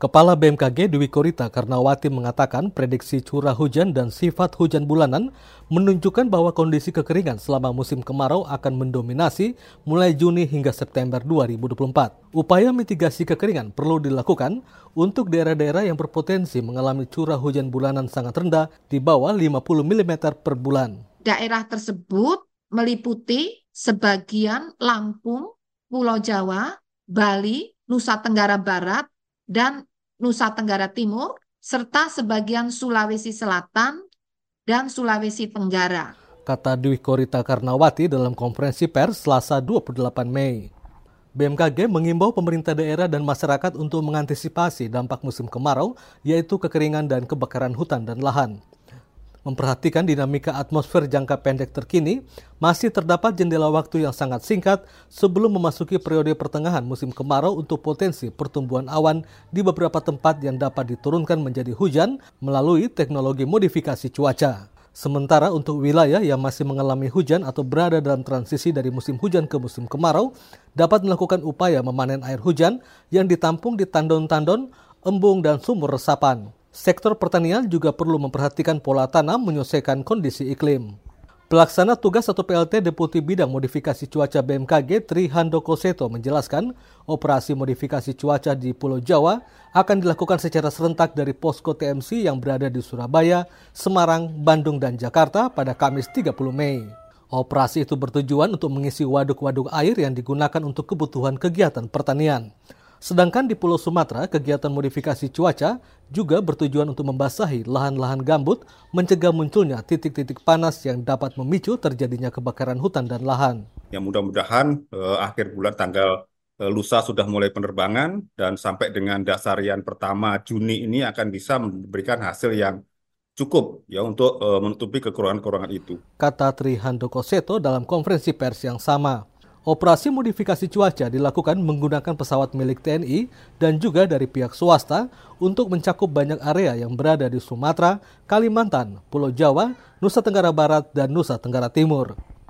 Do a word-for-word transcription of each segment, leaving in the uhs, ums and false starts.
Kepala B M K G Dwi Korita Karnawati mengatakan prediksi curah hujan dan sifat hujan bulanan menunjukkan bahwa kondisi kekeringan selama musim kemarau akan mendominasi mulai Juni hingga September dua ribu dua puluh empat. Upaya mitigasi kekeringan perlu dilakukan untuk daerah-daerah yang berpotensi mengalami curah hujan bulanan sangat rendah di bawah lima puluh milimeter per bulan. Daerah tersebut meliputi sebagian Lampung, Pulau Jawa, Bali, Nusa Tenggara Barat, dan Nusa Tenggara Timur, serta sebagian Sulawesi Selatan dan Sulawesi Tenggara. Kata Dwi Korita Karnawati dalam konferensi pers Selasa dua puluh delapan Mei. B M K G mengimbau pemerintah daerah dan masyarakat untuk mengantisipasi dampak musim kemarau, yaitu kekeringan dan kebakaran hutan dan lahan. Memperhatikan dinamika atmosfer jangka pendek terkini, masih terdapat jendela waktu yang sangat singkat sebelum memasuki periode pertengahan musim kemarau untuk potensi pertumbuhan awan di beberapa tempat yang dapat diturunkan menjadi hujan melalui teknologi modifikasi cuaca. Sementara untuk wilayah yang masih mengalami hujan atau berada dalam transisi dari musim hujan ke musim kemarau, dapat melakukan upaya memanen air hujan yang ditampung di tandon-tandon, embung, dan sumur resapan. Sektor pertanian juga perlu memperhatikan pola tanam menyesuaikan kondisi iklim. Pelaksana tugas atau P L T Deputi Bidang Modifikasi Cuaca B M K G Tri Handoko Seto menjelaskan operasi modifikasi cuaca di Pulau Jawa akan dilakukan secara serentak dari posko T M C yang berada di Surabaya, Semarang, Bandung, dan Jakarta pada Kamis tiga puluh Mei. Operasi itu bertujuan untuk mengisi waduk-waduk air yang digunakan untuk kebutuhan kegiatan pertanian. Sedangkan di Pulau Sumatera, kegiatan modifikasi cuaca juga bertujuan untuk membasahi lahan-lahan gambut, mencegah munculnya titik-titik panas yang dapat memicu terjadinya kebakaran hutan dan lahan. Ya mudah-mudahan eh, akhir bulan tanggal eh, lusa sudah mulai penerbangan dan sampai dengan dasarian pertama Juni ini akan bisa memberikan hasil yang cukup ya untuk eh, menutupi kekurangan-kekurangan itu. Kata Tri Handoko Seto dalam konferensi pers yang sama. Operasi modifikasi cuaca dilakukan menggunakan pesawat milik T N I dan juga dari pihak swasta untuk mencakup banyak area yang berada di Sumatera, Kalimantan, Pulau Jawa, Nusa Tenggara Barat, dan Nusa Tenggara Timur.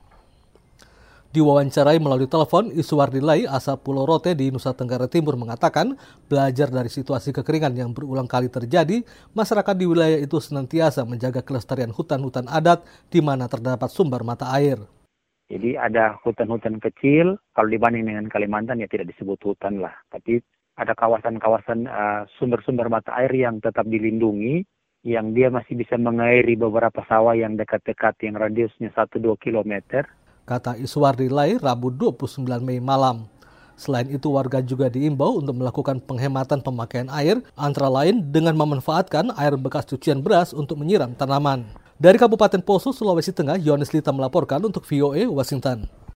Diwawancarai melalui telepon, Iswardi Lai asal Pulau Rote di Nusa Tenggara Timur mengatakan belajar dari situasi kekeringan yang berulang kali terjadi, masyarakat di wilayah itu senantiasa menjaga kelestarian hutan-hutan adat di mana terdapat sumber mata air. Jadi ada hutan-hutan kecil, kalau dibanding dengan Kalimantan ya tidak disebut hutan lah. Tapi ada kawasan-kawasan uh, sumber-sumber mata air yang tetap dilindungi, yang dia masih bisa mengairi beberapa sawah yang dekat-dekat, yang radiusnya satu sampai dua kilometer. Kata Iswardi Lai Rabu dua puluh sembilan Mei malam. Selain itu warga juga diimbau untuk melakukan penghematan pemakaian air, antara lain dengan memanfaatkan air bekas cucian beras untuk menyiram tanaman. Dari Kabupaten Poso, Sulawesi Tengah, Yohanes Lita melaporkan untuk V O A Washington.